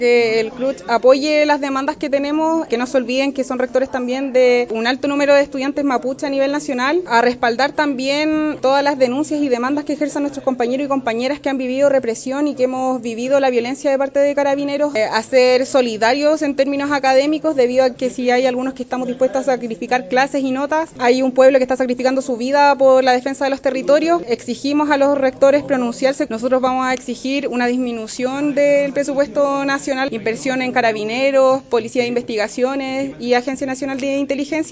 Que el CRUCH apoye las demandas que tenemos, que no se olviden que son rectores también de un alto número de estudiantes mapuche a nivel nacional, a respaldar también todas las denuncias y demandas que ejercen nuestros compañeros y compañeras que han vivido represión y que hemos vivido la violencia de parte de Carabineros, a ser solidarios en términos académicos, debido a que si hay algunos que estamos dispuestos a sacrificar clases y notas, hay un pueblo que está sacrificando su vida por la defensa de los territorios. Exigimos a los rectores pronunciarse. Nosotros vamos a exigir una disminución del presupuesto nacional, inversión en Carabineros, Policía de Investigaciones y Agencia Nacional de Inteligencia.